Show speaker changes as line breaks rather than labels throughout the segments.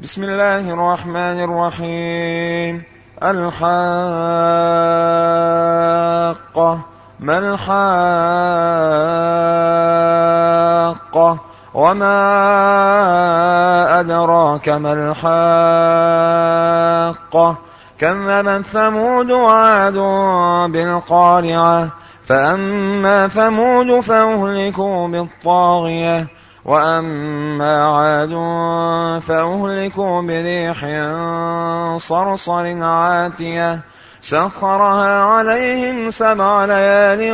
بسم الله الرحمن الرحيم. الحاقة ما الحاقة وما أدراك ما الحاقة كذبت ثمود وعاد بالقارعة فأما ثمود فأهلكوا بالطاغية وأما عاد فأهلكوا بريح صرصر عاتية سخرها عليهم 7 ليال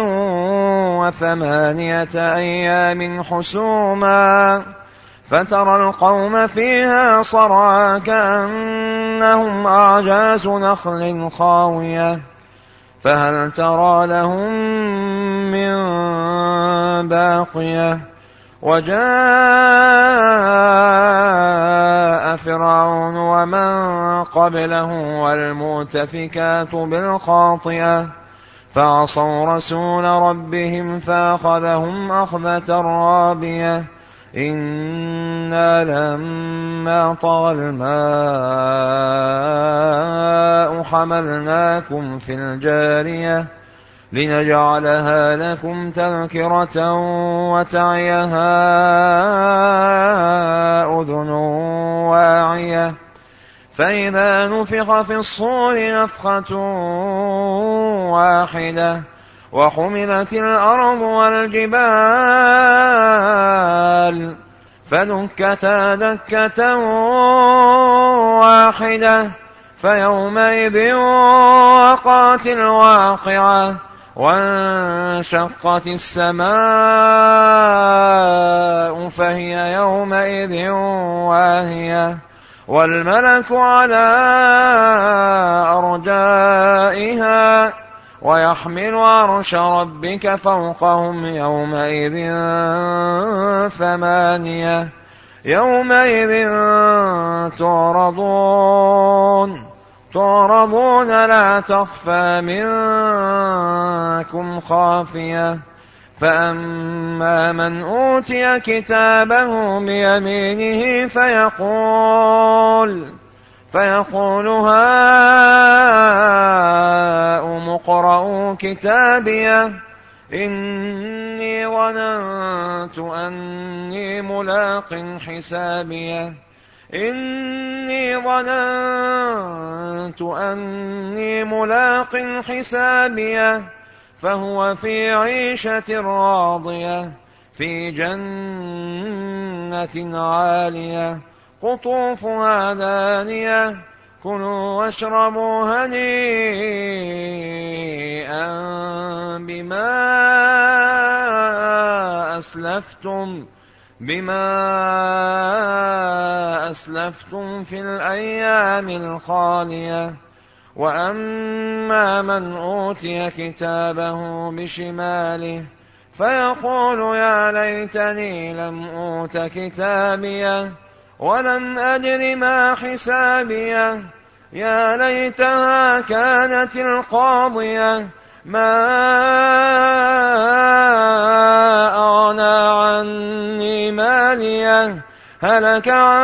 و8 أيام حسوما فترى القوم فيها صرعى كأنهم أعجاز نخل خاوية فهل ترى لهم من باقية وجاء فرعون ومن قبله والمؤتفكات بالخاطئة فعصوا رسول ربهم فأخذهم أخذة رابية إنا لما طغى الماء حملناكم في الجارية لنجعلها لكم تذكرة وتعيها أذن واعية فإذا نفخ في الصور نفخة واحدة وحملت الأرض والجبال فدكتا دكة واحدة فيومئذ وقعت الواقعة وانشقت السماء فهي يومئذ واهية والملك على أرجائها ويحمل عرش ربك فوقهم يومئذ 8 يومئذ تعرضون لا تخفى منكم خافية فأما من أوتي كتابه بيمينه فيقول هاؤم اقرءوا كتابيه إني ظننت أني ملاق حسابيه فهو في عيشة راضية في جنة عالية قطوفها دانية كلوا واشربوا هنيئا بما أسلفتم في الأيام الخالية وأما من أوتي كتابه بشماله فيقول يا ليتني لم أوت كتابيه ولم أدر ما حسابيه يا ليتها كانت القاضية ما أغنى عني ماليه هلك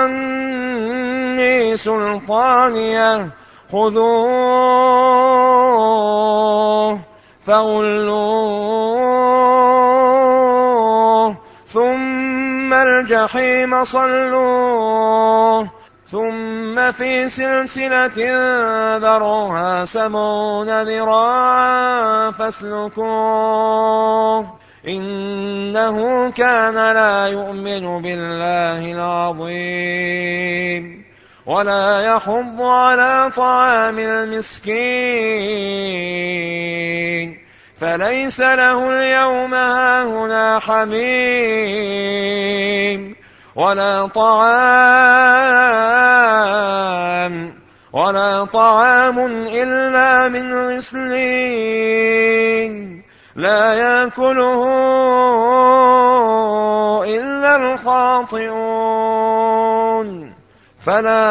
عني سلطانيه خذوه فغلوه ثم الجحيم صلوه ثم في سلسلة ذرعها 70 ذراعا فاسلكوه إنه كان لا يؤمن بالله العظيم ولا يحض على طعام المسكين فليس له اليوم هاهنا حميم ولا طعام إلا من غسلين لا يأكله إلا الخاطئون فلا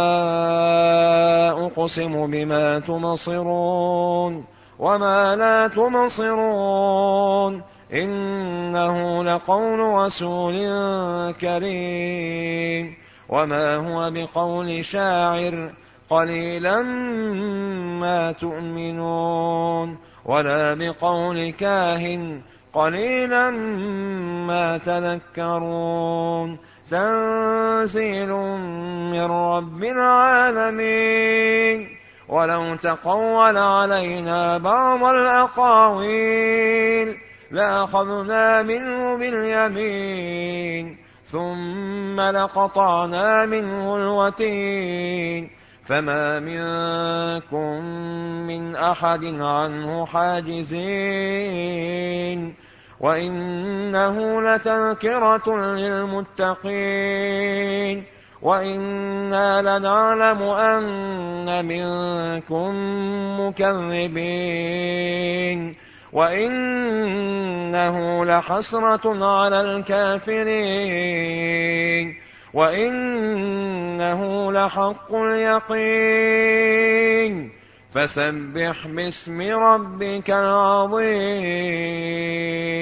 أقسم بما تبصرون وما لا تبصرون إنه لقول رسول كريم وما هو بقول شاعر قليلا ما تؤمنون ولا بقول كاهن قليلا ما تذكرون تنزيل من رب العالمين ولو تقول علينا بعض الأقاويل لأخذنا منه باليمين ثم لقطعنا منه الوتين فما منكم من أحد عنه حاجزين وإنه لتذكرة للمتقين وإنا لنعلم أن منكم مكذبين وإنه لحسرة على الكافرين وإنه لحق اليقين فسبح باسم ربك العظيم.